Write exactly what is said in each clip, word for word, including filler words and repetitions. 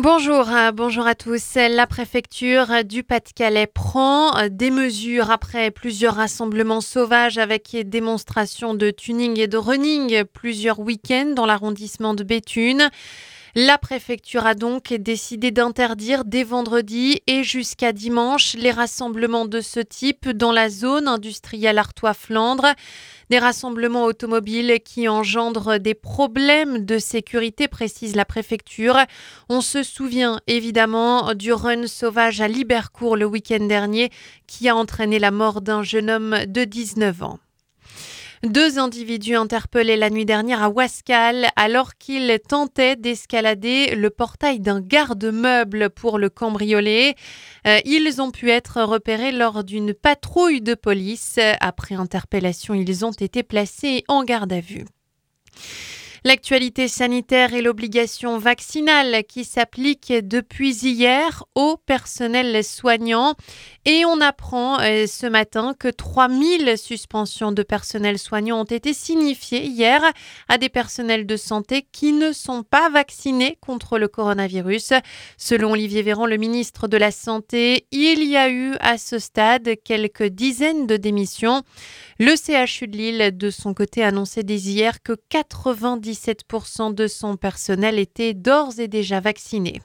Bonjour, euh, bonjour à tous. La préfecture du Pas-de-Calais prend euh, des mesures après plusieurs rassemblements sauvages avec démonstrations de tuning et de running plusieurs week-ends dans l'arrondissement de Béthune. La préfecture a donc décidé d'interdire dès vendredi et jusqu'à dimanche les rassemblements de ce type dans la zone industrielle Artois-Flandre. Des rassemblements automobiles qui engendrent des problèmes de sécurité, précise la préfecture. On se souvient évidemment du run sauvage à Libercourt le week-end dernier qui a entraîné la mort d'un jeune homme de dix-neuf ans. Deux individus interpellés la nuit dernière à Ouascal alors qu'ils tentaient d'escalader le portail d'un garde-meuble pour le cambrioler. Euh, ils ont pu être repérés lors d'une patrouille de police. Après interpellation, ils ont été placés en garde à vue. L'actualité sanitaire et l'obligation vaccinale qui s'applique depuis hier au personnel soignant. Et on apprend euh, ce matin que trois mille suspensions de personnel soignant ont été signifiées hier à des personnels de santé qui ne sont pas vaccinés contre le coronavirus. Selon Olivier Véran, le ministre de la Santé, il y a eu à ce stade quelques dizaines de démissions. Le C H U de Lille, de son côté, a annoncé dès hier que quatre-vingt-dix-sept pour cent de son personnel était d'ores et déjà vacciné.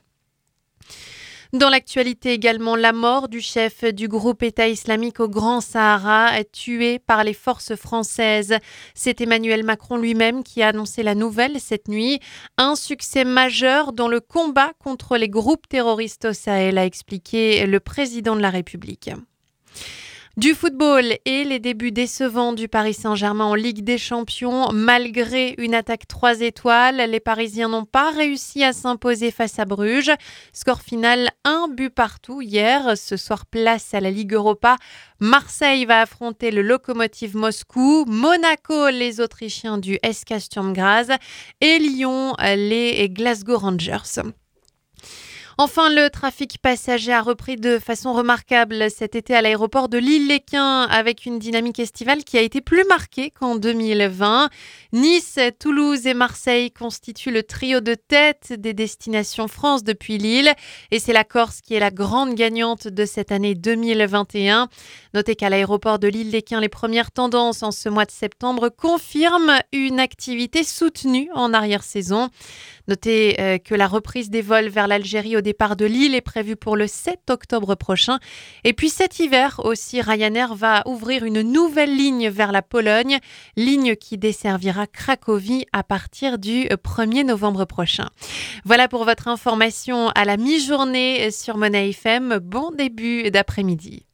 Dans l'actualité également, la mort du chef du groupe État islamique au Grand Sahara, tué par les forces françaises. C'est Emmanuel Macron lui-même qui a annoncé la nouvelle cette nuit. Un succès majeur dans le combat contre les groupes terroristes au Sahel, a expliqué le président de la République. Du football et les débuts décevants du Paris Saint-Germain en Ligue des Champions. Malgré une attaque trois étoiles, les Parisiens n'ont pas réussi à s'imposer face à Bruges. Score final, un but partout hier. Ce soir, place à la Ligue Europa. Marseille va affronter le Lokomotiv Moscou. Monaco, les Autrichiens du S K Sturm Graz. Et Lyon, les Glasgow Rangers. Enfin, le trafic passager a repris de façon remarquable cet été à l'aéroport de Lille-Léquin avec une dynamique estivale qui a été plus marquée qu'en deux mille vingt. Nice, Toulouse et Marseille constituent le trio de tête des destinations France depuis Lille. Et c'est la Corse qui est la grande gagnante de cette année deux mille vingt et un. Notez qu'à l'aéroport de Lille-Léquin, les premières tendances en ce mois de septembre confirment une activité soutenue en arrière-saison. Notez euh, que la reprise des vols vers l'Algérie au départ de Lille est prévue pour le sept octobre prochain. Et puis cet hiver aussi, Ryanair va ouvrir une nouvelle ligne vers la Pologne, ligne qui desservira Cracovie à partir du premier novembre prochain. Voilà pour votre information à la mi-journée sur Monnaie F M. Bon début d'après-midi.